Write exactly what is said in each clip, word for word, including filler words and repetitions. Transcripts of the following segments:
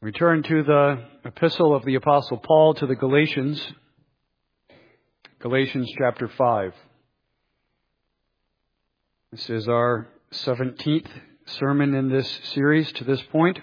We turn to the epistle of the Apostle Paul to the Galatians, Galatians chapter five. This is our seventeenth sermon in this series to this point.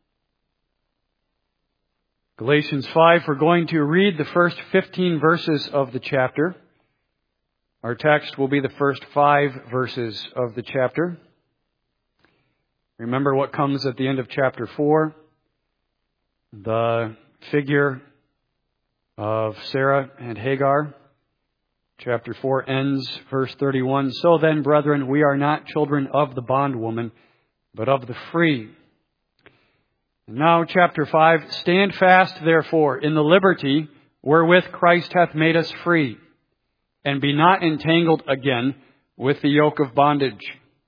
Galatians five, we're going to read the first fifteen verses of the chapter. Our text will be the first five verses of the chapter. Remember what comes at the end of chapter four. The figure of Sarah and Hagar. Chapter four ends, verse thirty-one. So then, brethren, we are not children of the bondwoman, but of the free. And now, chapter five. Stand fast, therefore, in the liberty wherewith Christ hath made us free, and be not entangled again with the yoke of bondage.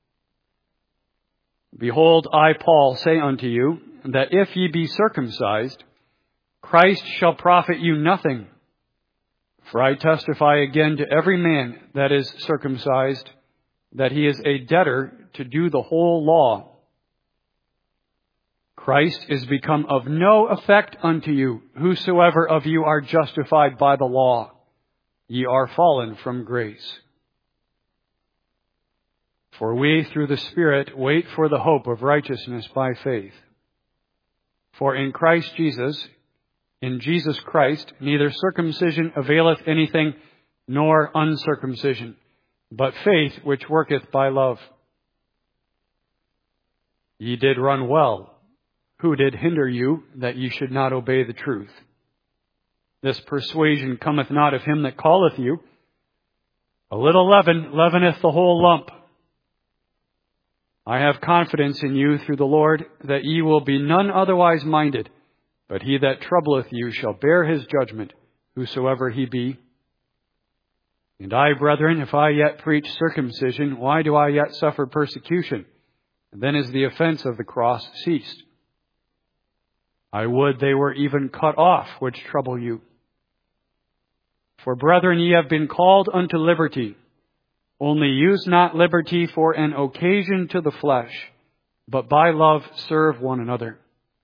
Behold, I, Paul, say unto you, that if ye be circumcised, Christ shall profit you nothing. For I testify again to every man that is circumcised, that he is a debtor to do the whole law. Christ is become of no effect unto you, whosoever of you are justified by the law. Ye are fallen from grace. For we, through the Spirit, wait for the hope of righteousness by faith. For in Christ Jesus, in Jesus Christ, neither circumcision availeth anything, nor uncircumcision, but faith which worketh by love. Ye did run well. Who did hinder you, that ye should not obey the truth? This persuasion cometh not of him that calleth you. A little leaven leaveneth the whole lump. I have confidence in you through the Lord, that ye will be none otherwise minded, but he that troubleth you shall bear his judgment, whosoever he be. And I, brethren, if I yet preach circumcision, why do I yet suffer persecution? And then is the offense of the cross ceased. I would they were even cut off, which trouble you. For, brethren, ye have been called unto liberty. Only use not liberty for an occasion to the flesh, but by love serve one another.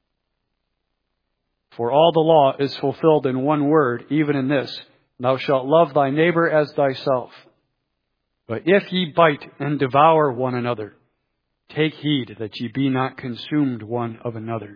For all the law is fulfilled in one word, even in this, thou shalt love thy neighbor as thyself. But if ye bite and devour one another, take heed that ye be not consumed one of another.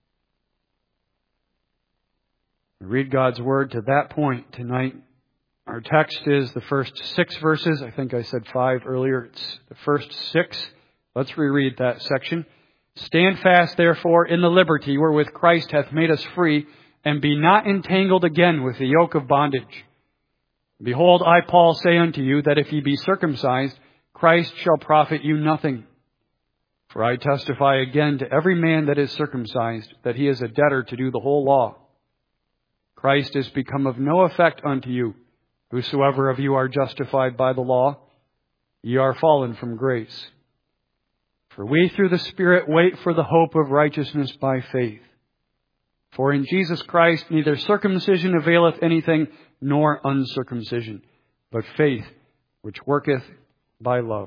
Read God's word to that point tonight. Our text is the first six verses. I think I said five earlier. It's the first six. Let's reread that section. Stand fast, therefore, in the liberty wherewith Christ hath made us free, and be not entangled again with the yoke of bondage. Behold, I, Paul, say unto you, that if ye be circumcised, Christ shall profit you nothing. For I testify again to every man that is circumcised, that he is a debtor to do the whole law. Christ is become of no effect unto you. Whosoever of you are justified by the law, ye are fallen from grace. For we through the Spirit wait for the hope of righteousness by faith. For in Jesus Christ neither circumcision availeth anything, nor uncircumcision, but faith which worketh by love.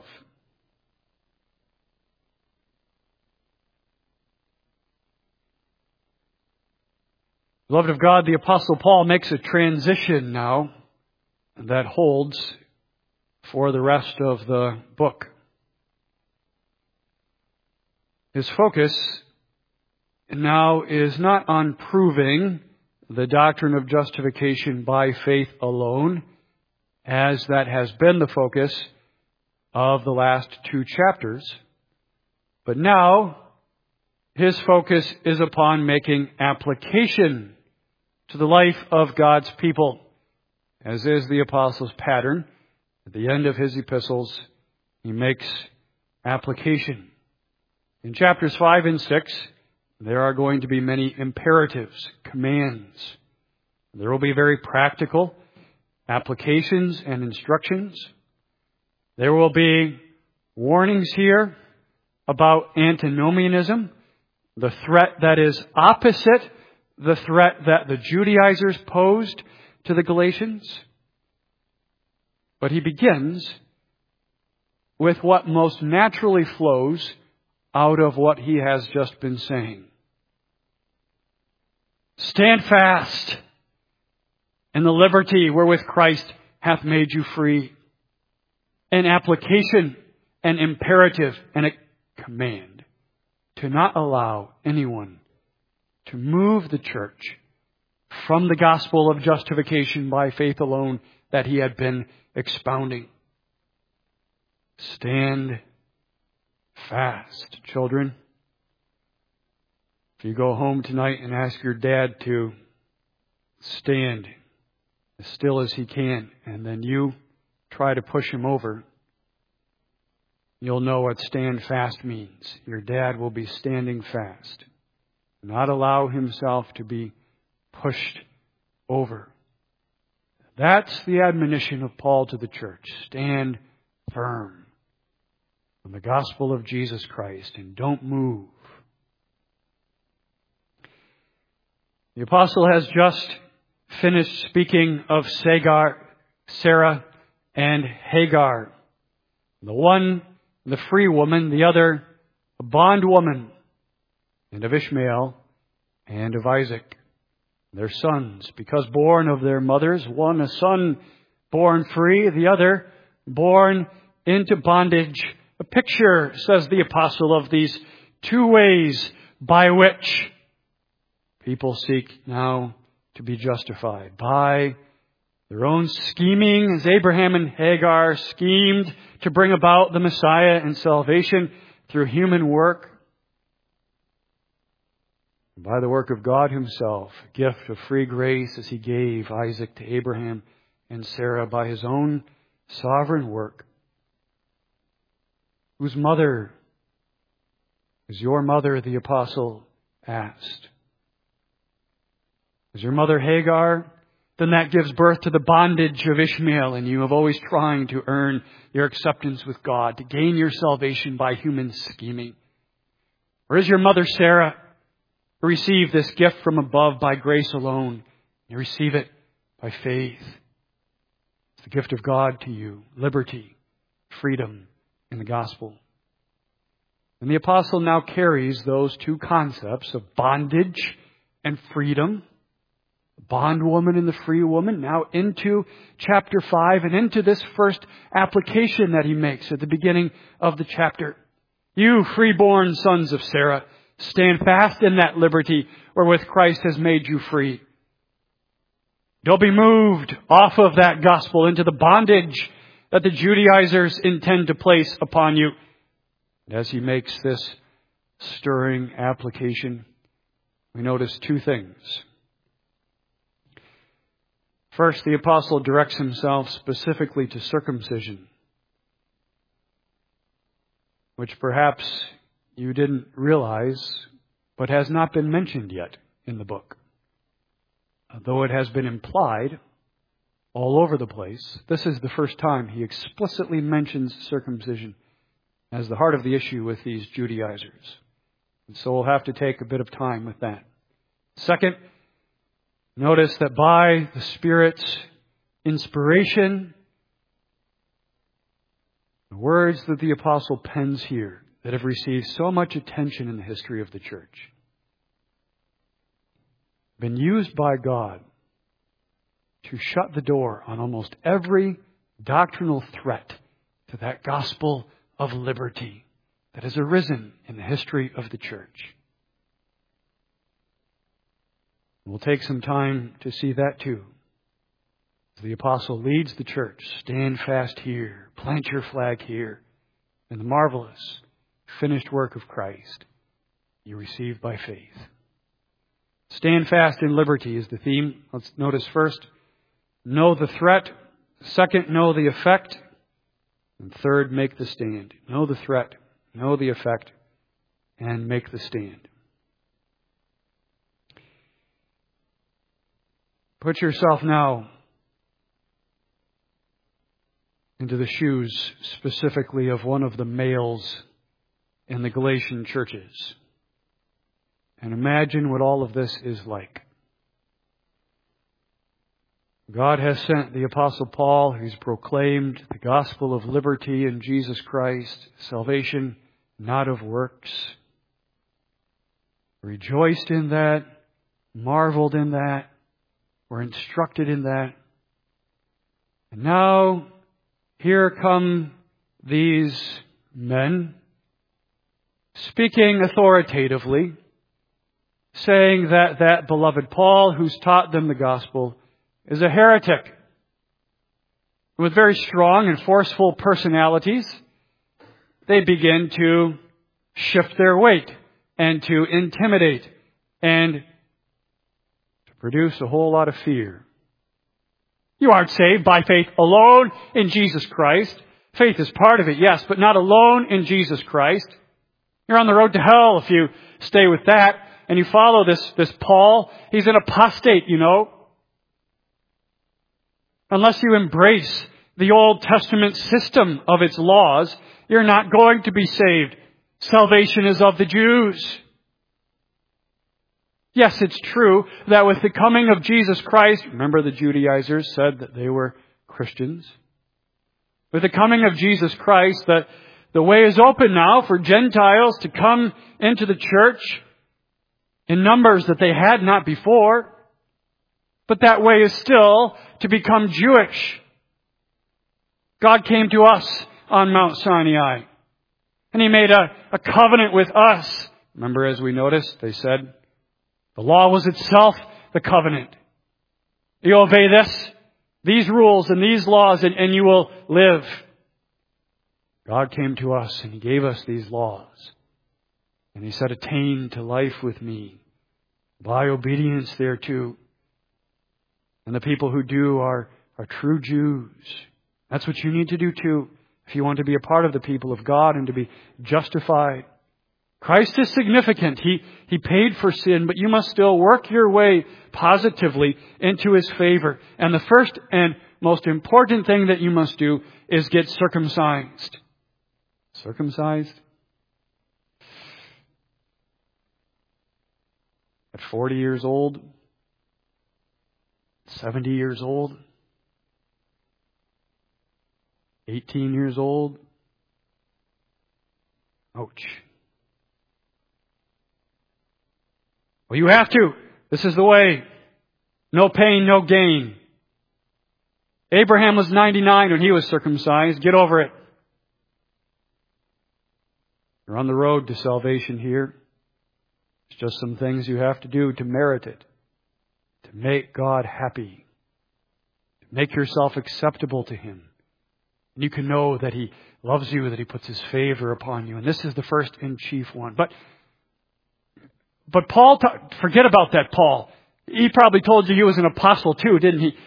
Beloved of God, the Apostle Paul makes a transition now that holds for the rest of the book. His focus now is not on proving the doctrine of justification by faith alone, as that has been the focus of the last two chapters, but now his focus is upon making application to the life of God's people. As is the apostle's pattern, at the end of his epistles, he makes application. In chapters five and six, there are going to be many imperatives, commands. There will be very practical applications and instructions. There will be warnings here about antinomianism, the threat that is opposite the threat that the Judaizers posed to the Galatians. But he begins with what most naturally flows out of what he has just been saying. Stand fast in the liberty wherewith Christ hath made you free. An application, an imperative, and a command to not allow anyone to move the church from the gospel of justification by faith alone that he had been expounding. Stand fast, children. If you go home tonight and ask your dad to stand as still as he can, and then you try to push him over, you'll know what stand fast means. Your dad will be standing fast. Not allow himself to be pushed over. That's the admonition of Paul to the church. Stand firm on the gospel of Jesus Christ and don't move. The apostle has just finished speaking of Sagar, Sarah, and Hagar. The one, the free woman, the other, a bondwoman, and of Ishmael and of Isaac, their sons, because born of their mothers, one a son born free, the other born into bondage. A picture, says the apostle, of these two ways by which people seek now to be justified. By their own scheming, as Abraham and Hagar schemed to bring about the Messiah and salvation through human work. By the work of God Himself, a gift of free grace as He gave Isaac to Abraham and Sarah by His own sovereign work. Whose mother is your mother, the apostle asked. Is your mother Hagar? Then that gives birth to the bondage of Ishmael, and you have always trying to earn your acceptance with God, to gain your salvation by human scheming. Or is your mother Sarah, who received this gift from above by grace alone? You receive it by faith. It's the gift of God to you, liberty, freedom in the gospel. And the apostle now carries those two concepts of bondage and freedom, the bondwoman and the free woman, now into chapter five and into this first application that he makes at the beginning of the chapter. You freeborn sons of Sarah, stand fast in that liberty wherewith Christ has made you free. Don't be moved off of that gospel into the bondage that the Judaizers intend to place upon you. And as he makes this stirring application, we notice two things. First, the apostle directs himself specifically to circumcision, which perhaps you didn't realize, but has not been mentioned yet in the book. Though it has been implied all over the place, this is the first time he explicitly mentions circumcision as the heart of the issue with these Judaizers. And so we'll have to take a bit of time with that. Second, notice that by the Spirit's inspiration, the words that the apostle pens here that have received so much attention in the history of the church, been used by God to shut the door on almost every doctrinal threat to that gospel of liberty that has arisen in the history of the church. We'll take some time to see that too. As the apostle leads the church, stand fast here, plant your flag here, in the marvelous, finished work of Christ you receive by faith. Stand fast in liberty is the theme. Let's notice first, know the threat. Second, know the effect. And third, make the stand. Know the threat, know the effect, and make the stand. Put yourself now into the shoes specifically of one of the males in the Galatian churches. And imagine what all of this is like. God has sent the Apostle Paul, who's proclaimed the gospel of liberty in Jesus Christ, salvation not of works. Rejoiced in that, marveled in that, were instructed in that. And now, here come these men, speaking authoritatively, saying that that beloved Paul, who's taught them the gospel, is a heretic. With very strong and forceful personalities, they begin to shift their weight and to intimidate and to produce a whole lot of fear. You aren't saved by faith alone in Jesus Christ. Faith is part of it, yes, but not alone in Jesus Christ. You're on the road to hell if you stay with that and you follow this, this Paul. He's an apostate, you know. Unless you embrace the Old Testament system of its laws, you're not going to be saved. Salvation is of the Jews. Yes, it's true that with the coming of Jesus Christ, remember the Judaizers said that they were Christians. With the coming of Jesus Christ, that the way is open now for Gentiles to come into the church in numbers that they had not before. But that way is still to become Jewish. God came to us on Mount Sinai. And He made a, a covenant with us. Remember, as we noticed, they said, the law was itself the covenant. You obey this, these rules and these laws, and, and you will live. God came to us and He gave us these laws. And He said, attain to life with me by obedience thereto. And the people who do are, are true Jews. That's what you need to do too, if you want to be a part of the people of God and to be justified. Christ is significant. He, he paid for sin, but you must still work your way positively into His favor. And the first and most important thing that you must do is get circumcised. Circumcised? At forty years old? seventy years old? eighteen years old? Ouch. Well, you have to. This is the way. No pain, no gain. Abraham was ninety-nine when he was circumcised. Get over it. You're on the road to salvation here. It's just some things you have to do to merit it. To make God happy. To make yourself acceptable to Him. And you can know that He loves you, that He puts His favor upon you. And this is the first and chief one. But But Paul, forget about that, Paul. He probably told you he was an apostle too, didn't he?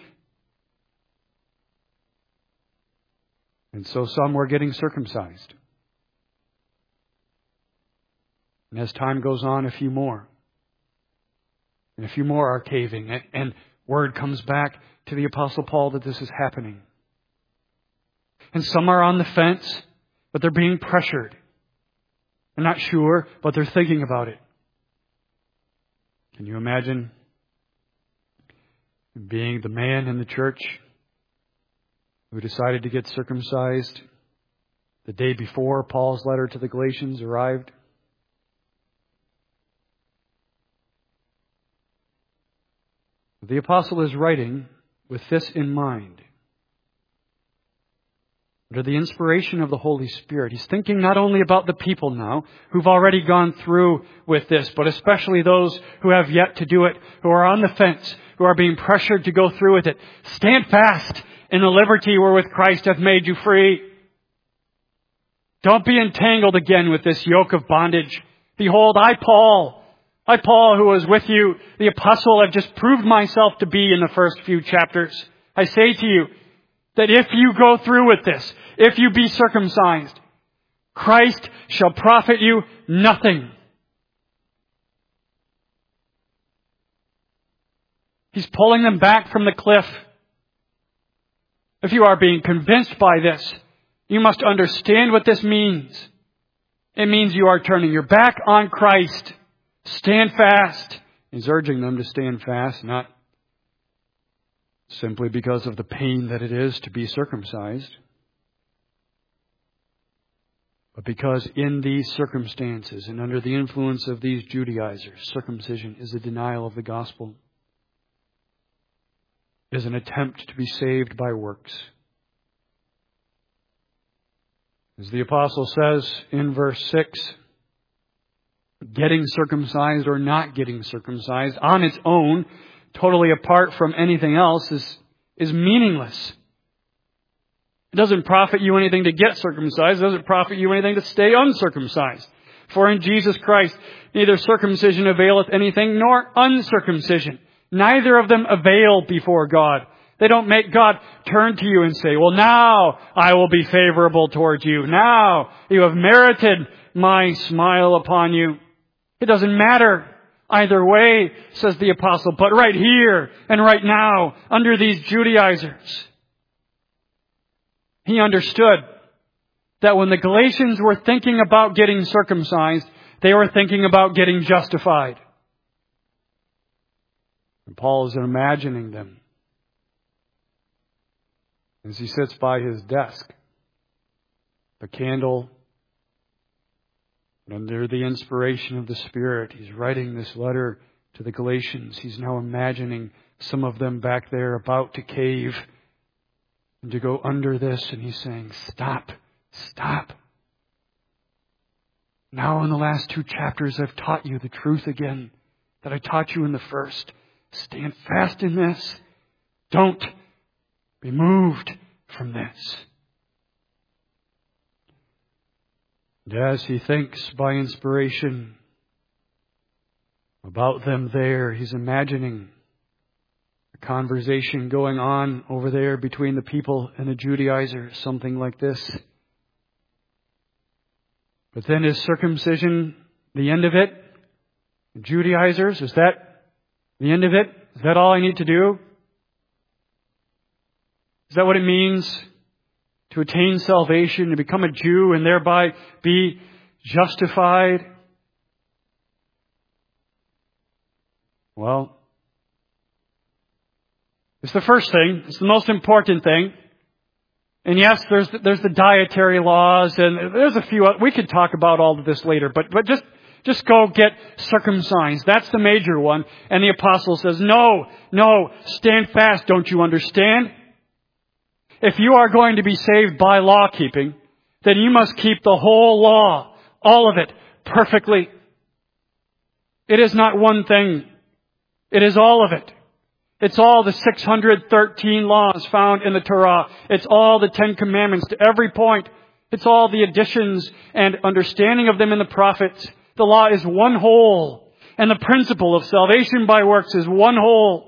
And so some were getting circumcised. And as time goes on, a few more. And a few more are caving. And word comes back to the Apostle Paul that this is happening. And some are on the fence, but they're being pressured. They're not sure, but they're thinking about it. Can you imagine being the man in the church who decided to get circumcised the day before Paul's letter to the Galatians arrived? The apostle is writing with this in mind. Under the inspiration of the Holy Spirit, he's thinking not only about the people now who've already gone through with this, but especially those who have yet to do it, who are on the fence, who are being pressured to go through with it. Stand fast in the liberty wherewith Christ hath made you free. Don't be entangled again with this yoke of bondage. Behold, I, Paul, I, Paul, who was with you, the apostle, have just proved myself to be in the first few chapters. I say to you, that if you go through with this, if you be circumcised, Christ shall profit you nothing. He's pulling them back from the cliff. If you are being convinced by this, you must understand what this means. It means you are turning your back on Christ. Stand fast. He's urging them to stand fast, not simply because of the pain that it is to be circumcised. But because in these circumstances and under the influence of these Judaizers, circumcision is a denial of the gospel, is an attempt to be saved by works. As the apostle says in verse six, getting circumcised or not getting circumcised on its own, totally apart from anything else, is, is meaningless. It doesn't profit you anything to get circumcised. It doesn't profit you anything to stay uncircumcised. For in Jesus Christ, neither circumcision availeth anything, nor uncircumcision. Neither of them avail before God. They don't make God turn to you and say, well, now I will be favorable towards you. Now you have merited my smile upon you. It doesn't matter either way, says the apostle, but right here and right now, under these Judaizers, he understood that when the Galatians were thinking about getting circumcised, they were thinking about getting justified. And Paul is imagining them as he sits by his desk, the candle, and under the inspiration of the Spirit, he's writing this letter to the Galatians. He's now imagining some of them back there about to cave and to go under this, and he's saying, stop, stop. Now in the last two chapters, I've taught you the truth again that I taught you in the first. Stand fast in this. Don't be moved from this. And as he thinks by inspiration about them there, he's imagining a conversation going on over there between the people and the Judaizers, something like this. But then is circumcision the end of it? The Judaizers, is that the end of it? Is that all I need to do? Is that what it means to attain salvation, to become a Jew and thereby be justified? Well, it's the first thing. It's the most important thing. And yes, there's the, there's the dietary laws, and there's a few. We could talk about all of this later, but but just just go get circumcised. That's the major one. And the apostle says, no, no, stand fast. Don't you understand? If you are going to be saved by law keeping, then you must keep the whole law, all of it, perfectly. It is not one thing. It is all of it. It's all the six hundred thirteen laws found in the Torah. It's all the Ten Commandments to every point. It's all the additions and understanding of them in the prophets. The law is one whole. And the principle of salvation by works is one whole.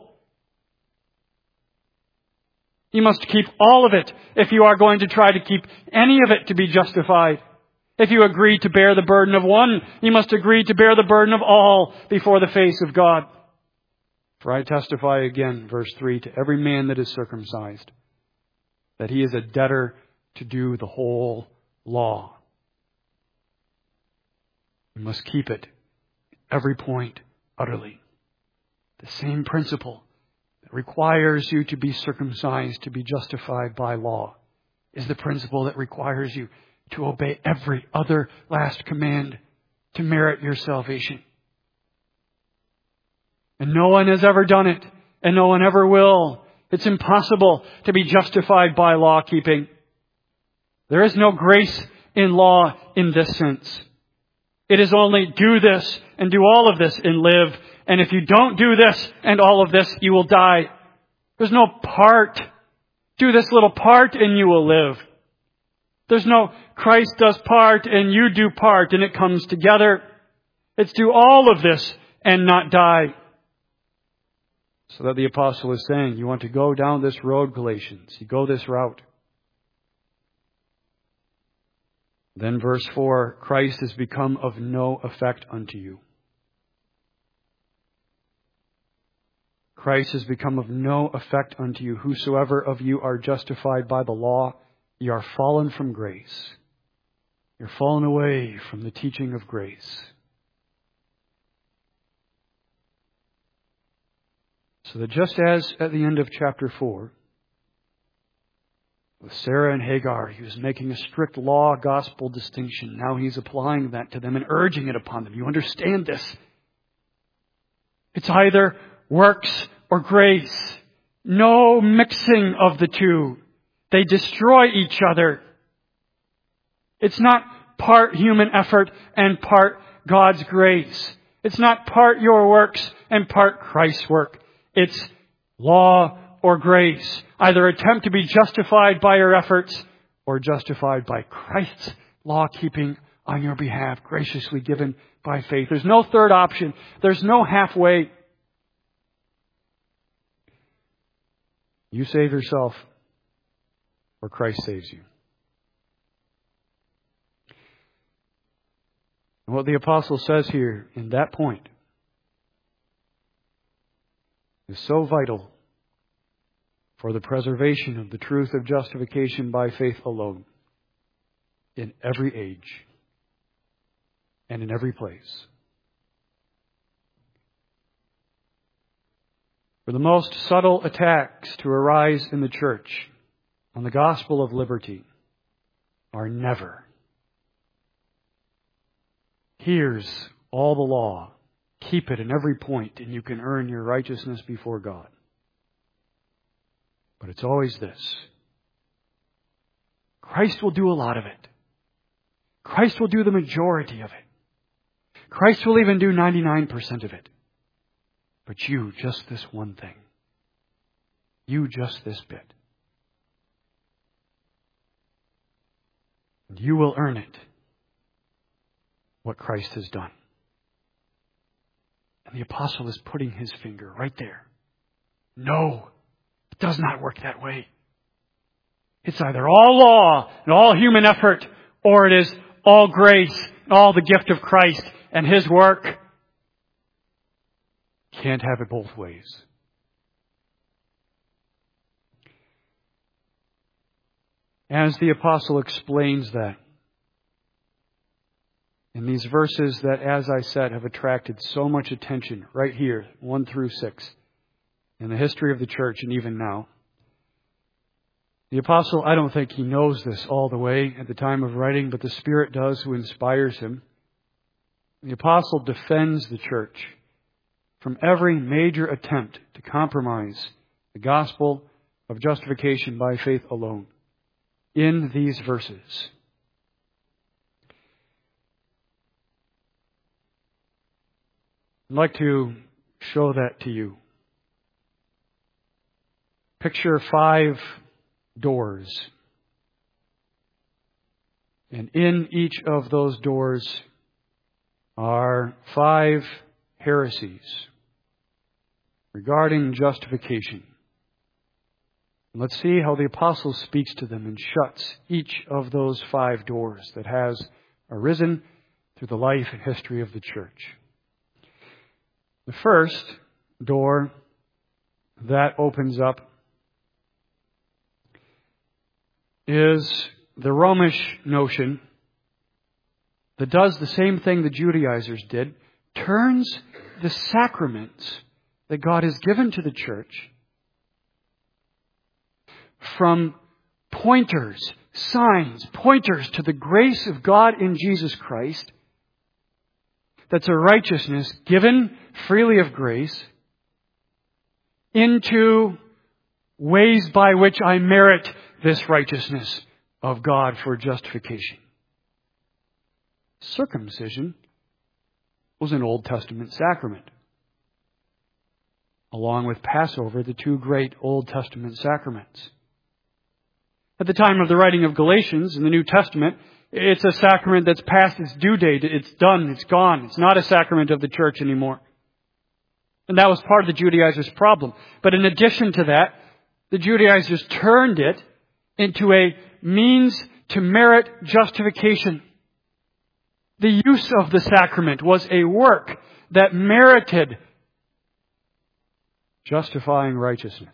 You must keep all of it if you are going to try to keep any of it to be justified. If you agree to bear the burden of one, you must agree to bear the burden of all before the face of God. For I testify again, verse three, to every man that is circumcised, that he is a debtor to do the whole law. You must keep it, every point, utterly. The same principle that requires you to be circumcised, to be justified by law, is the principle that requires you to obey every other last command to merit your salvation. And no one has ever done it, and no one ever will. It's impossible to be justified by law keeping. There is no grace in law in this sense. It is only do this and do all of this and live. And if you don't do this and all of this, you will die. There's no part. Do this little part and you will live. There's no Christ does part and you do part and it comes together. It's do all of this and not die. So that the apostle is saying, you want to go down this road, Galatians. You go this route. Then verse four, Christ has become of no effect unto you. Christ has become of no effect unto you. Whosoever of you are justified by the law, you are fallen from grace. You're fallen away from the teaching of grace. So that just as at the end of chapter four, With Sarah and Hagar, he was making a strict law gospel distinction. Now he's applying that to them and urging it upon them. You understand this? It's either works or grace. No mixing of the two. They destroy each other. It's not part human effort and part God's grace. It's not part your works and part Christ's work. It's law or grace. Either attempt to be justified by your efforts or justified by Christ's law-keeping on your behalf, graciously given by faith. There's no third option. There's no halfway. You save yourself or Christ saves you. And what the apostle says here in that point is so vital for the preservation of the truth of justification by faith alone in every age and in every place. For the most subtle attacks to arise in the church on the gospel of liberty are never, here's all the law, keep it in every point, and you can earn your righteousness before God. But it's always this. Christ will do a lot of it. Christ will do the majority of it. Christ will even do ninety-nine percent of it. But you, just this one thing. You, just this bit. And you will earn it. What Christ has done. And the apostle is putting his finger right there. No. It does not work that way. It's either all law and all human effort, or it is all grace and all the gift of Christ and His work. Can't have it both ways. As the apostle explains that in these verses that, as I said, have attracted so much attention right here, one through six, in the history of the church and even now. The apostle, I don't think he knows this all the way at the time of writing, but the Spirit does who inspires him. The apostle defends the church from every major attempt to compromise the gospel of justification by faith alone in these verses. I'd like to show that to you. Picture five doors. And in each of those doors are five heresies regarding justification. Let's see how the apostle speaks to them and shuts each of those five doors that has arisen through the life and history of the church. The first door that opens up is the Romish notion that does the same thing the Judaizers did, turns the sacraments that God has given to the church from pointers, signs, pointers to the grace of God in Jesus Christ, that's a righteousness given freely of grace, into ways by which I merit this righteousness of God for justification. Circumcision was an Old Testament sacrament. Along with Passover, the two great Old Testament sacraments. At the time of the writing of Galatians in the New Testament, it's a sacrament that's past its due date. It's done. It's gone. It's not a sacrament of the church anymore. And that was part of the Judaizers' problem. But in addition to that, the Judaizers turned it into a means to merit justification. The use of the sacrament was a work that merited justifying righteousness.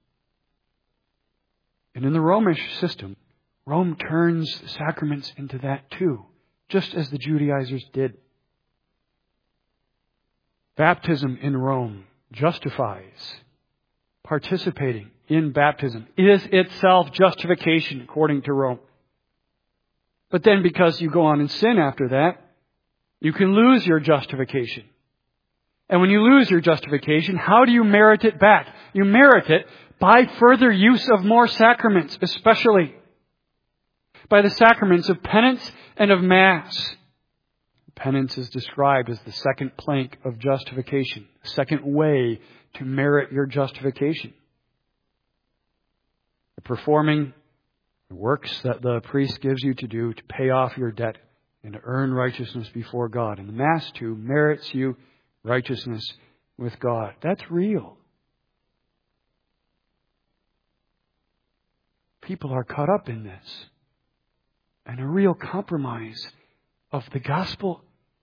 And in the Romish system, Rome turns the sacraments into that too, just as the Judaizers did. Baptism in Rome justifies participating in baptism is itself justification according to Rome. But then because you go on and sin after that, you can lose your justification. And when you lose your justification, how do you merit it back? You merit it by further use of more sacraments, especially by the sacraments of penance and of Mass. Penance is described as the second plank of justification, the second way to merit your justification. The performing the works that the priest gives you to do to pay off your debt and to earn righteousness before God. And the Mass, too, merits you righteousness with God. That's real. People are caught up in this. And a real compromise of the gospel.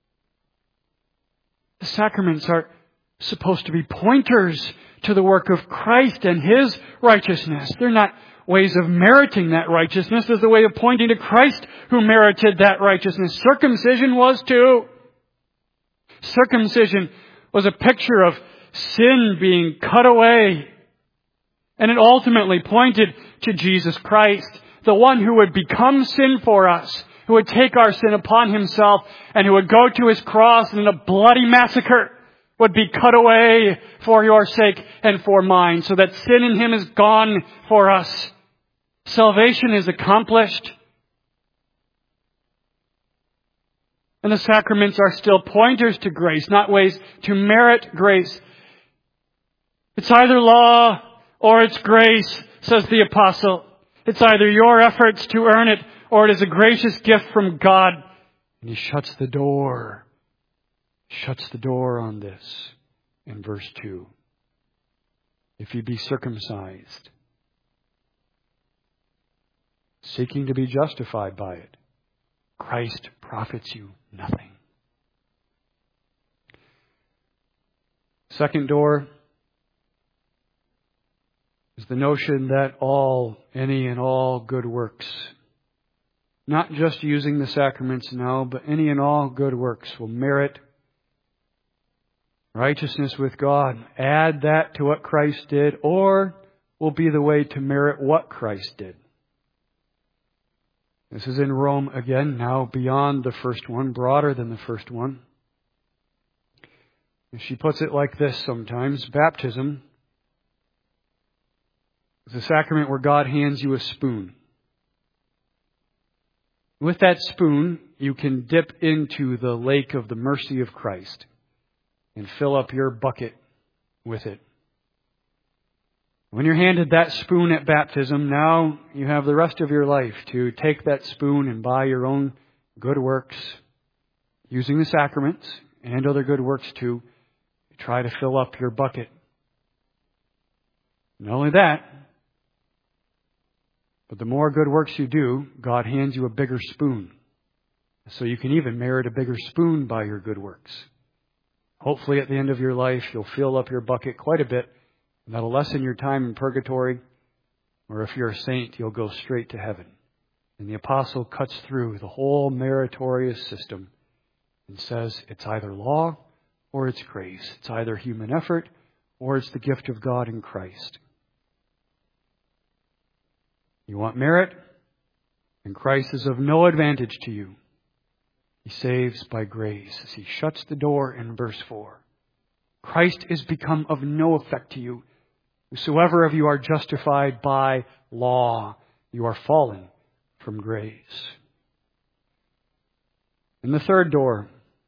The sacraments are supposed to be pointers to the work of Christ and His righteousness. They're not ways of meriting that righteousness. There's a way of pointing to Christ who merited that righteousness. Circumcision was too. Circumcision was a picture of sin being cut away. And it ultimately pointed to Jesus Christ, the one who would become sin for us, who would take our sin upon Himself, and who would go to His cross and in a bloody massacre would be cut away for your sake and for mine, so that sin in Him is gone for us. Salvation is accomplished. And the sacraments are still pointers to grace, not ways to merit grace. It's either law or it's grace, says the apostle. It's either your efforts to earn it or it is a gracious gift from God. And he shuts the door. Shuts the door on this in verse two. If you be circumcised, seeking to be justified by it, Christ profits you nothing. Second door is the notion that all, any and all good works, not just using the sacraments now, but any and all good works will merit righteousness with God. Add that to what Christ did, or will be the way to merit what Christ did. This is in Rome again, now beyond the first one, broader than the first one. And she puts it like this sometimes. Baptism is a sacrament where God hands you a spoon. With that spoon, you can dip into the lake of the mercy of Christ and fill up your bucket with it. When you're handed that spoon at baptism, now you have the rest of your life to take that spoon and by your own good works, using the sacraments and other good works too, try to fill up your bucket. Not only that, but the more good works you do, God hands you a bigger spoon. So you can even merit a bigger spoon by your good works. Hopefully at the end of your life, you'll fill up your bucket quite a bit. And that'll lessen your time in purgatory. Or if you're a saint, you'll go straight to heaven. And the apostle cuts through the whole meritorious system and says it's either law or it's grace. It's either human effort or it's the gift of God in Christ. You want merit? And Christ is of no advantage to you. He saves by grace. As he shuts the door in verse four. Christ is become of no effect to you. Whosoever of you are justified by law, you are fallen from grace. And the third door,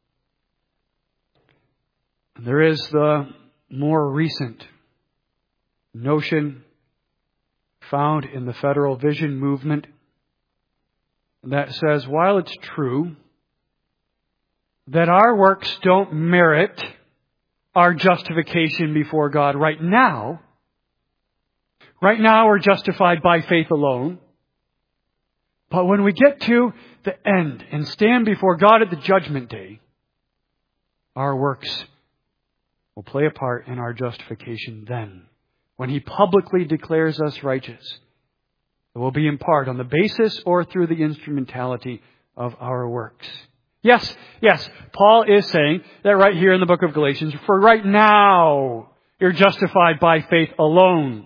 there is the more recent notion found in the Federal Vision movement that says, while it's true that our works don't merit our justification before God right now, right now we're justified by faith alone. But when we get to the end and stand before God at the judgment day, our works will play a part in our justification then. When He publicly declares us righteous, it will be in part on the basis or through the instrumentality of our works. Yes, yes, Paul is saying that right here in the book of Galatians, for right now You're justified by faith alone.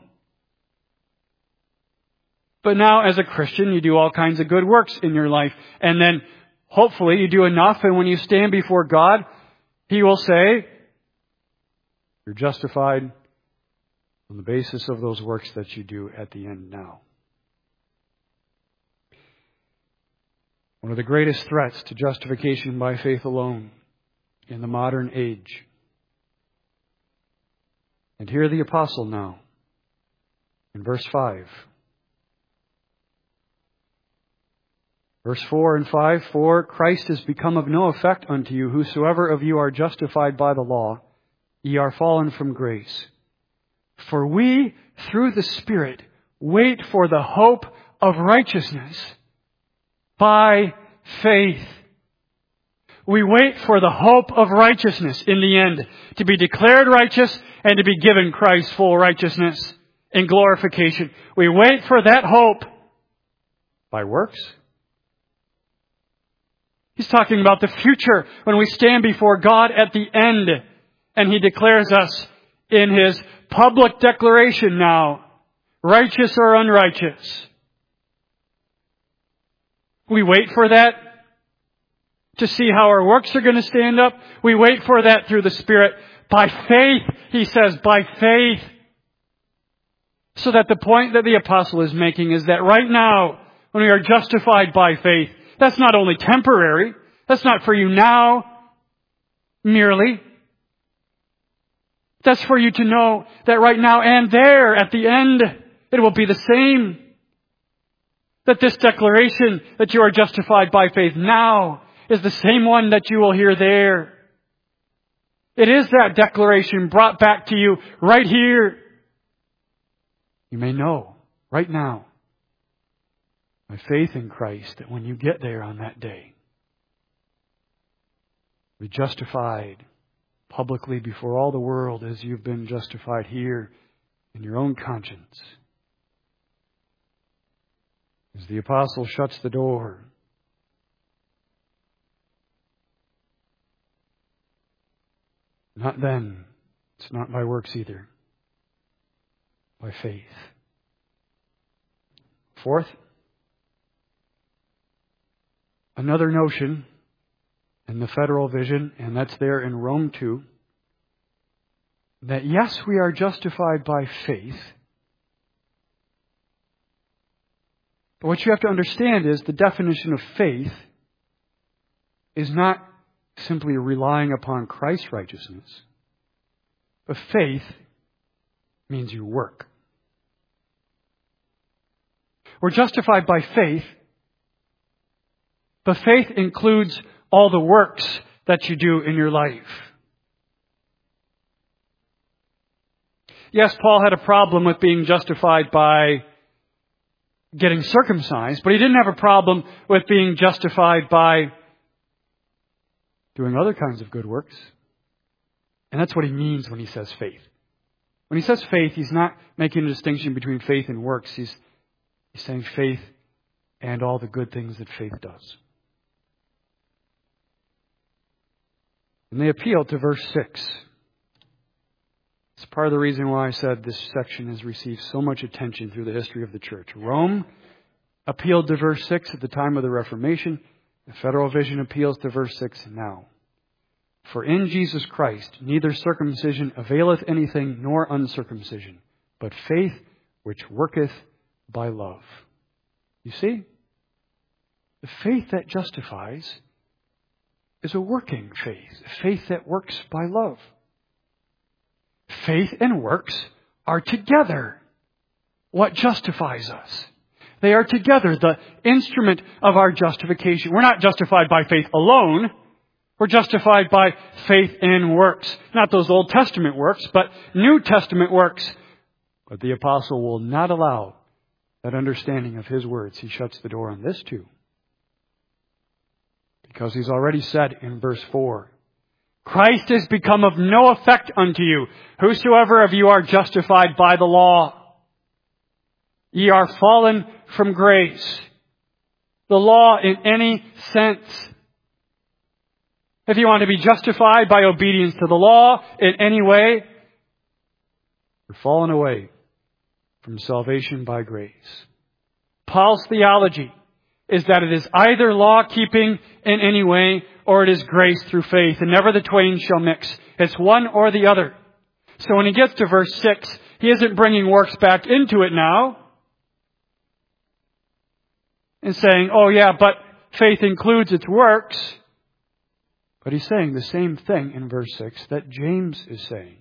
But now as a Christian, you do all kinds of good works in your life. And then hopefully you do enough, and when you stand before God, He will say, you're justified on the basis of those works that you do at the end now. One of the greatest threats to justification by faith alone in the modern age. And here the apostle now, in verse five. Verse four and five, for Christ is become of no effect unto you, whosoever of you are justified by the law, ye are fallen from grace. For we, through the Spirit, wait for the hope of righteousness by faith. We wait for the hope of righteousness in the end, to be declared righteous and to be given Christ's full righteousness in glorification. We wait for that hope by works. He's talking about the future when we stand before God at the end, and He declares us in His public declaration now, righteous or unrighteous. We wait for that to see how our works are going to stand up. We wait for that through the Spirit. By faith, he says, by faith. So that the point that the apostle is making is that right now, when we are justified by faith, that's not only temporary. That's not for you now merely. That's for you to know that right now and there at the end, it will be the same. That this declaration that you are justified by faith now is the same one that you will hear there. It is that declaration brought back to you right here. You may know right now by faith in Christ that when you get there on that day, be justified publicly before all the world as you've been justified here in your own conscience. As the apostle shuts the door, not then, it's not by works either, by faith. Fourth, another notion in the federal vision, and that's there in Rome too, that yes, we are justified by faith. But what you have to understand is the definition of faith is not simply relying upon Christ's righteousness. But faith means you work. We're justified by faith, but faith includes all the works that you do in your life. Yes, Paul had a problem with being justified by getting circumcised, but he didn't have a problem with being justified by doing other kinds of good works. And that's what he means when he says faith. When he says faith, he's not making a distinction between faith and works. He's, he's saying faith and all the good things that faith does. And they appeal to verse six. It's part of the reason why I said this section has received so much attention through the history of the church. Rome appealed to verse six at the time of the Reformation. The Federal Vision appeals to verse six now. For in Jesus Christ neither circumcision availeth anything nor uncircumcision, but faith which worketh by love. You see? The faith that justifies is a working faith. A faith that works by love. Faith and works are together what justifies us. They are together the instrument of our justification. We're not justified by faith alone. We're justified by faith and works. Not those Old Testament works, but New Testament works. But the apostle will not allow that understanding of his words. He shuts the door on this too. Because he's already said in verse four, Christ is become of no effect unto you, whosoever of you are justified by the law. Ye are fallen from grace. The law in any sense. If you want to be justified by obedience to the law in any way, We're fallen away from salvation by grace. Paul's theology is that it is either law-keeping in any way or it is grace through faith, and never the twain shall mix. It's one or the other. So when he gets to verse six, he isn't bringing works back into it now and saying, oh yeah, but faith includes its works. But he's saying the same thing in verse six that James is saying.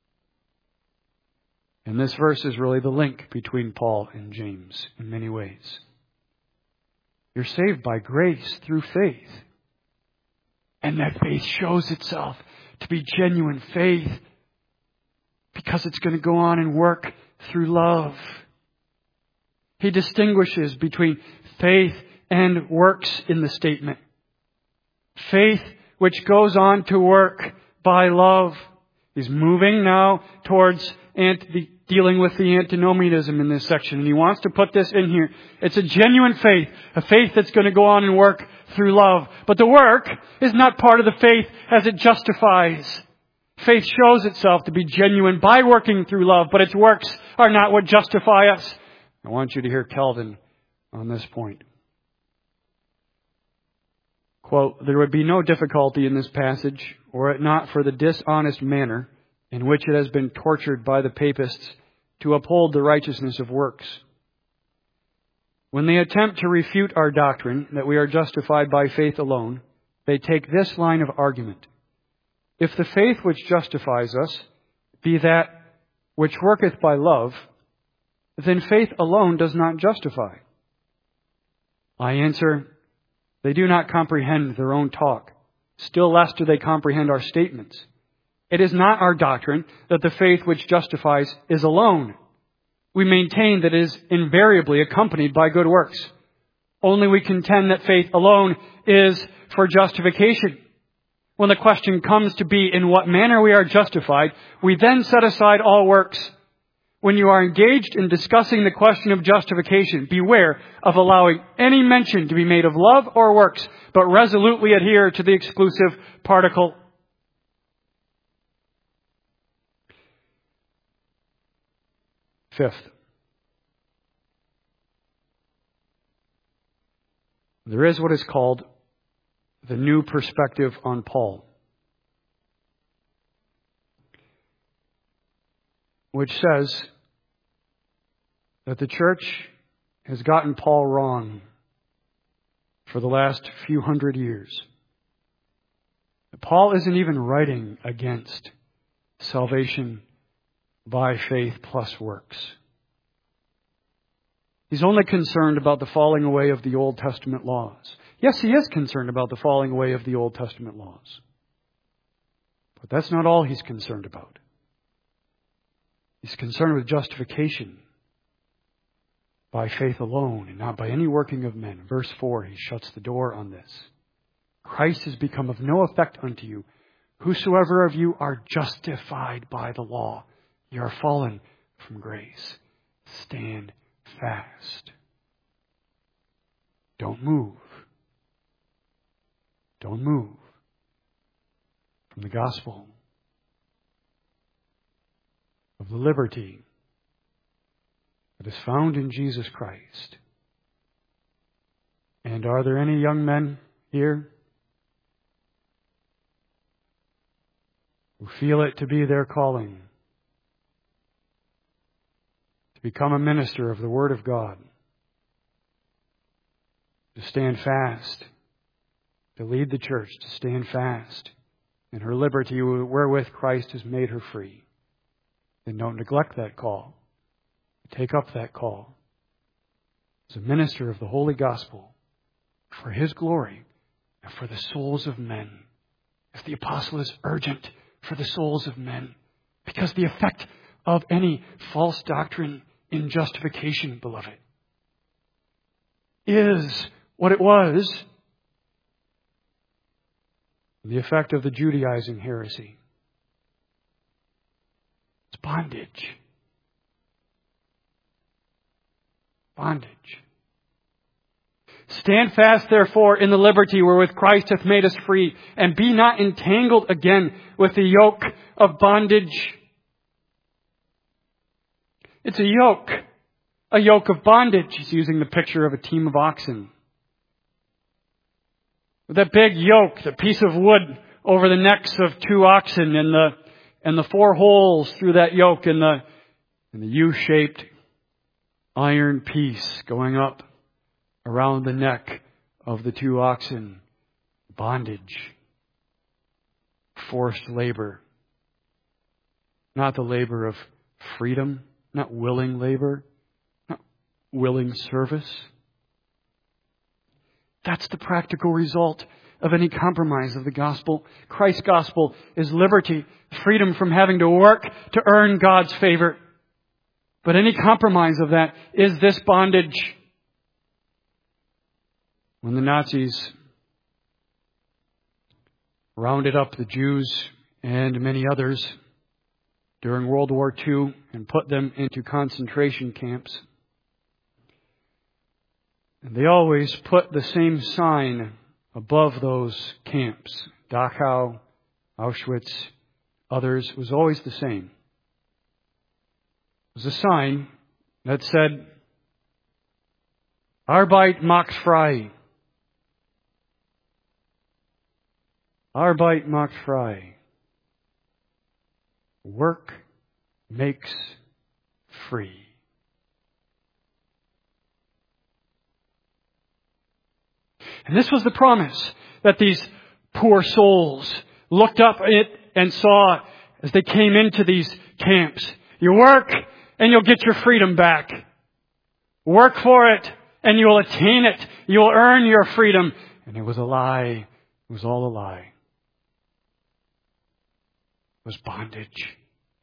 And this verse is really the link between Paul and James in many ways. You're saved by grace through faith. And that faith shows itself to be genuine faith because it's going to go on and work through love. He distinguishes between faith and works in the statement. Faith which goes on to work by love. He's moving now towards anti- dealing with the antinomianism in this section. And he wants to put this in here. It's a genuine faith. A faith that's going to go on and work through love. But the work is not part of the faith as it justifies. Faith shows itself to be genuine by working through love, but its works are not what justify us. I want you to hear Calvin on this point. Quote, there would be no difficulty in this passage, were it not for the dishonest manner in which it has been tortured by the papists to uphold the righteousness of works. When they attempt to refute our doctrine that we are justified by faith alone, they take this line of argument. If the faith which justifies us be that which worketh by love, then faith alone does not justify. I answer, they do not comprehend their own talk. Still less do they comprehend our statements. It is not our doctrine that the faith which justifies is alone. We maintain that it is invariably accompanied by good works. Only we contend that faith alone is for justification. When the question comes to be in what manner we are justified, we then set aside all works. When you are engaged in discussing the question of justification, beware of allowing any mention to be made of love or works, but resolutely adhere to the exclusive particle. Fifth, there is what is called the new perspective on Paul, which says that the church has gotten Paul wrong for the last few hundred years. Paul isn't even writing against salvation by faith plus works. He's only concerned about the falling away of the Old Testament laws. Yes, he is concerned about the falling away of the Old Testament laws. But that's not all he's concerned about. He's concerned with justification by faith alone and not by any working of men. Verse four, he shuts the door on this. Christ has become of no effect unto you. Whosoever of you are justified by the law, you are fallen from grace. Stand fast. Don't move. Don't move from the gospel of the liberty that is found in Jesus Christ. And are there any young men here who feel it to be their calling to become a minister of the Word of God, to stand fast, to lead the church, to stand fast in her liberty wherewith Christ has made her free? Then don't neglect that call. Take up that call as a minister of the Holy Gospel for His glory and for the souls of men. If the apostle is urgent for the souls of men, because the effect of any false doctrine in justification, beloved, is what it was. The effect of the Judaizing heresy. It's bondage. Bondage. Stand fast, therefore, in the liberty wherewith Christ hath made us free, and be not entangled again with the yoke of bondage. It's a yoke. A yoke of bondage. He's using the picture of a team of oxen. With that big yoke, the piece of wood over the necks of two oxen and the and the four holes through that yoke and the and the U-shaped iron piece going up around the neck of the two oxen. Bondage. Forced labor. Not the labor of freedom, not willing labor, not willing service. That's the practical result of any compromise of the gospel. Christ's gospel is liberty, freedom from having to work to earn God's favor. But any compromise of that is this bondage. When the Nazis rounded up the Jews and many others during World War Two and put them into concentration camps, and they always put the same sign above those camps. Dachau, Auschwitz, others, was always the same. It was a sign that said, Arbeit macht frei. Arbeit macht frei. Work makes free. And this was the promise that these poor souls looked up at it and saw as they came into these camps. You work and you'll get your freedom back. Work for it and you'll attain it. You'll earn your freedom. And it was a lie. It was all a lie. It was bondage.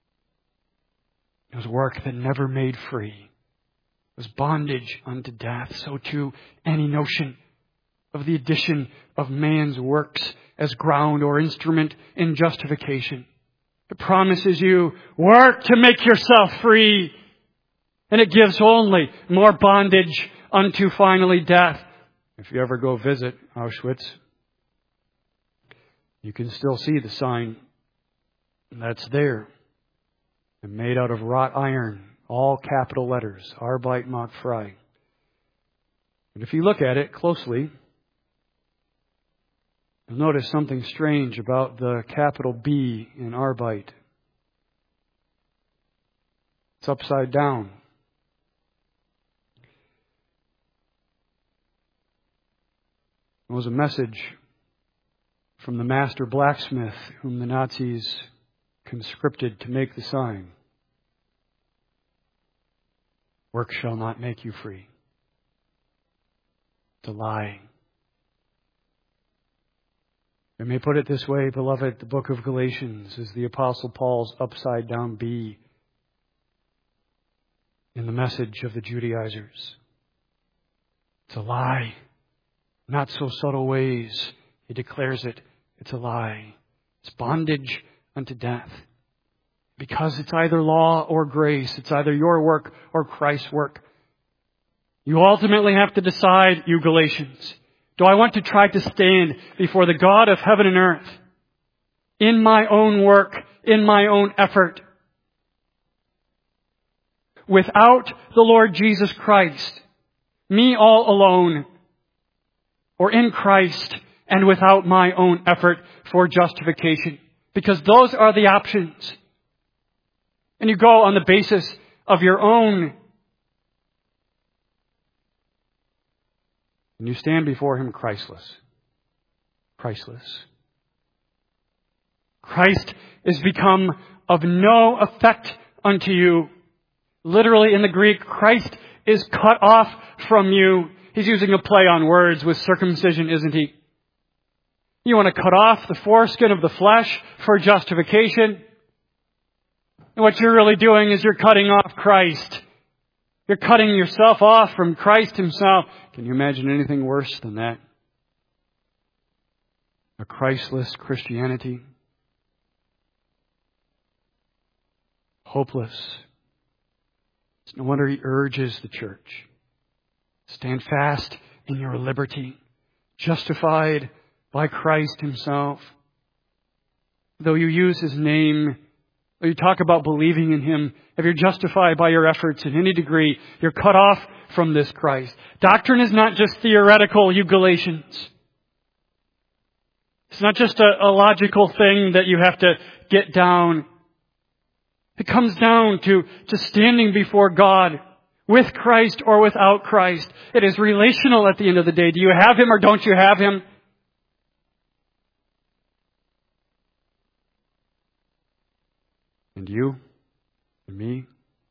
It was work that never made free. It was bondage unto death. So too, any notion of the addition of man's works as ground or instrument in justification. It promises you work to make yourself free. And it gives only more bondage unto finally death. If you ever go visit Auschwitz, you can still see the sign that's there. And made out of wrought iron, all capital letters, Arbeit macht frei. And if you look at it closely, you'll notice something strange about the capital B in Arbeit. It's upside down. It was a message from the master blacksmith whom the Nazis conscripted to make the sign. Work shall not make you free. It's a lie. I may put it this way, beloved, the book of Galatians is the Apostle Paul's upside down B in the message of the Judaizers. It's a lie. Not so subtle ways. He declares it. It's a lie. It's bondage unto death. Because it's either law or grace. It's either your work or Christ's work. You ultimately have to decide, you Galatians. Do I want to try to stand before the God of heaven and earth in my own work, in my own effort, without the Lord Jesus Christ, me all alone, or in Christ and without my own effort for justification? Because those are the options. And you go on the basis of your own. And you stand before Him Christless. Christless. Christ is become of no effect unto you. Literally in the Greek, Christ is cut off from you. He's using a play on words with circumcision, isn't he? You want to cut off the foreskin of the flesh for justification? And what you're really doing is you're cutting off Christ. You're cutting yourself off from Christ Himself. Can you imagine anything worse than that? A Christless Christianity. Hopeless. It's no wonder He urges the church. Stand fast in your liberty, justified by Christ Himself. Though you use His name, Or you talk about believing in Him. If you're justified by your efforts in any degree, you're cut off from this Christ. Doctrine is not just theoretical, you Galatians. It's not just a, a logical thing that you have to get down. It comes down to, to standing before God with Christ or without Christ. It is relational at the end of the day. Do you have Him or don't you have Him? And you and me?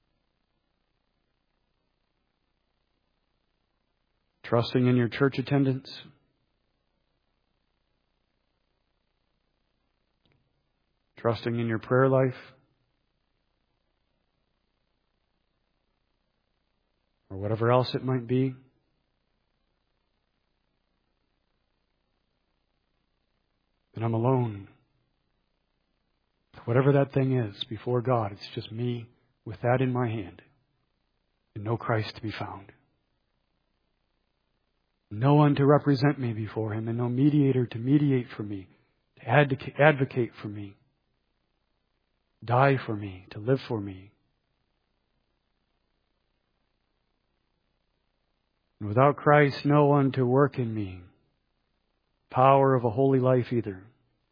Trusting in your church attendance? Trusting in your prayer life? Or whatever else it might be? And I'm alone. Whatever that thing is before God, it's just me with that in my hand and no Christ to be found. No one to represent me before Him and no mediator to mediate for me, to advocate for me, die for me, to live for me. And without Christ, no one to work in me. Power of a holy life either.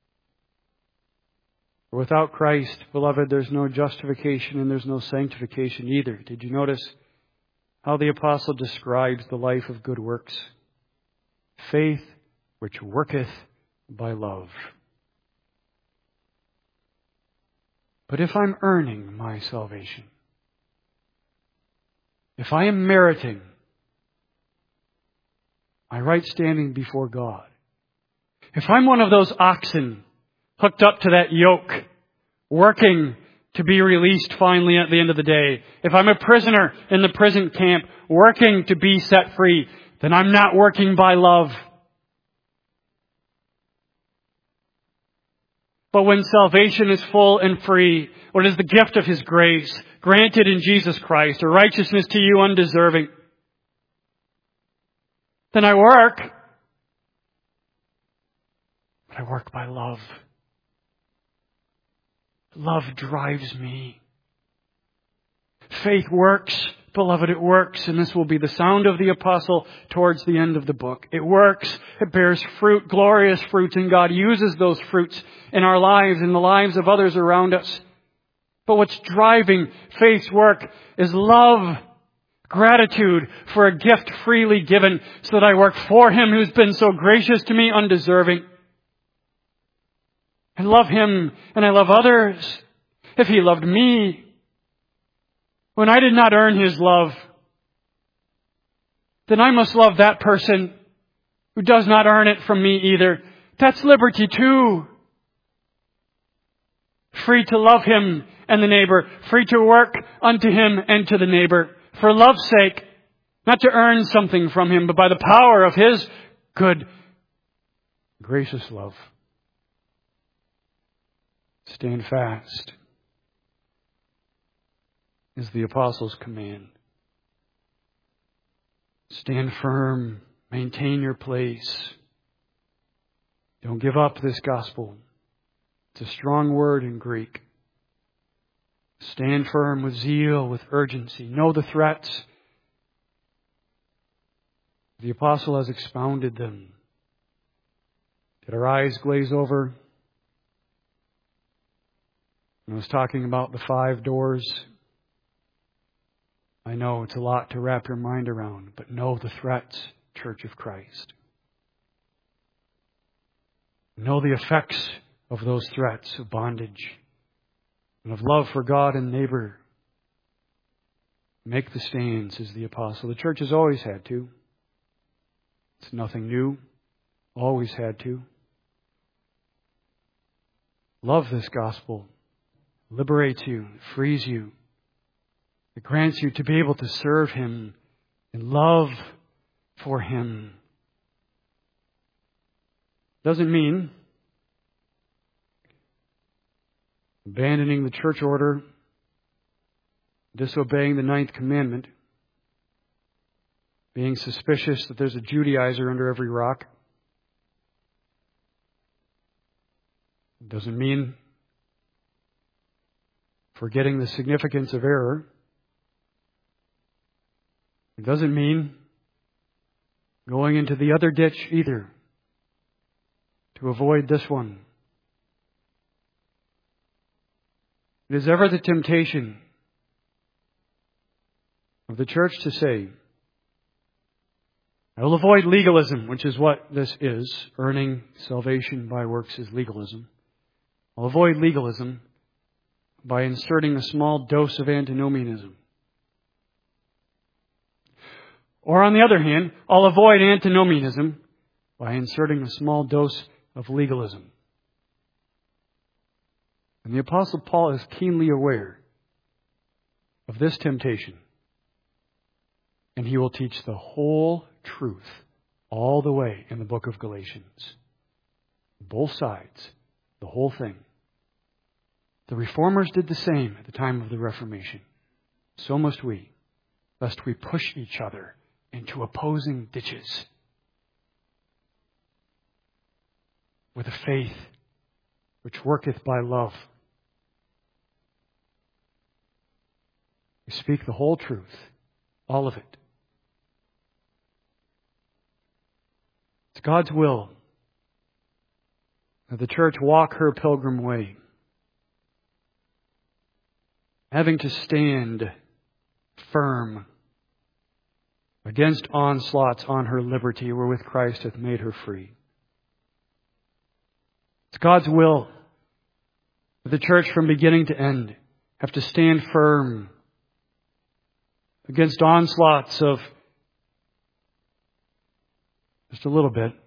Without Christ, beloved, there's no justification and there's no sanctification either. Did you notice how the apostle describes the life of good works? Faith which worketh by love. But if I'm earning my salvation, if I am meriting my right standing before God, if I'm one of those oxen hooked up to that yoke, working to be released finally at the end of the day, if I'm a prisoner in the prison camp, working to be set free, then I'm not working by love. But when salvation is full and free, when it is the gift of His grace, granted in Jesus Christ, a righteousness to you undeserving, then I work. But I work by love. Love drives me. Faith works. Beloved, it works. And this will be the sound of the apostle towards the end of the book. It works. It bears fruit, glorious fruits. And God uses those fruits in our lives, in the lives of others around us. But what's driving faith's work is love. Gratitude for a gift freely given so that I work for Him who's been so gracious to me, undeserving. I love Him and I love others. If He loved me when I did not earn His love, then I must love that person who does not earn it from me either. That's liberty too. Free to love Him and the neighbor. Free to work unto Him and to the neighbor. For love's sake, not to earn something from Him, but by the power of His good, gracious love. Stand fast is the apostles' command. Stand firm. Maintain your place. Don't give up this gospel. It's a strong word in Greek. Stand firm with zeal, with urgency. Know the threats. The apostle has expounded them. Did our eyes glaze over? I was talking about the five doors. I know it's a lot to wrap your mind around, but know the threats, Church of Christ. Know the effects of those threats of bondage and of love for God and neighbor. Make the stands, as the apostle. The church has always had to. It's nothing new. Always had to. Love this gospel. Liberates you, frees you. It grants you to be able to serve Him in love for Him. Doesn't mean abandoning the church order, disobeying the ninth commandment, being suspicious that there's a Judaizer under every rock. Doesn't mean forgetting the significance of error. It doesn't mean going into the other ditch either to avoid this one. It is ever the temptation of the church to say, I will avoid legalism, which is what this is. Earning salvation by works is legalism. I'll avoid legalism by inserting a small dose of antinomianism. Or on the other hand, I'll avoid antinomianism by inserting a small dose of legalism. And the Apostle Paul is keenly aware of this temptation. And he will teach the whole truth all the way in the book of Galatians. Both sides, the whole thing. The Reformers did the same at the time of the Reformation. So must we, lest we push each other into opposing ditches with a faith which worketh by love. We speak the whole truth, all of it. It's God's will that the church walk her pilgrim way, having to stand firm against onslaughts on her liberty wherewith Christ hath made her free. It's God's will that the church from beginning to end have to stand firm against onslaughts of just a little bit.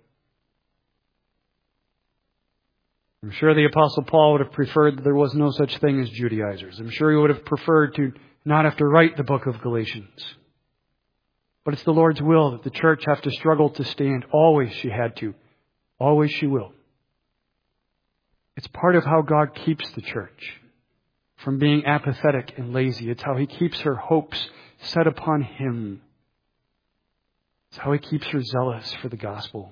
I'm sure the Apostle Paul would have preferred that there was no such thing as Judaizers. I'm sure he would have preferred to not have to write the book of Galatians. But it's the Lord's will that the church have to struggle to stand. Always she had to. Always she will. It's part of how God keeps the church from being apathetic and lazy. It's how He keeps her hopes set upon Him. It's how He keeps her zealous for the gospel.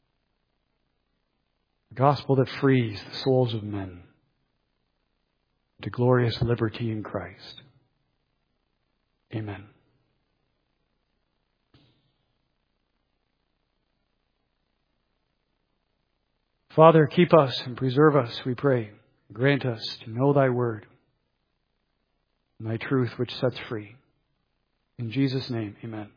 The gospel that frees the souls of men to glorious liberty in Christ. Amen. Father, keep us and preserve us, we pray. Grant us to know Thy word and Thy truth which sets free. In Jesus' name, amen.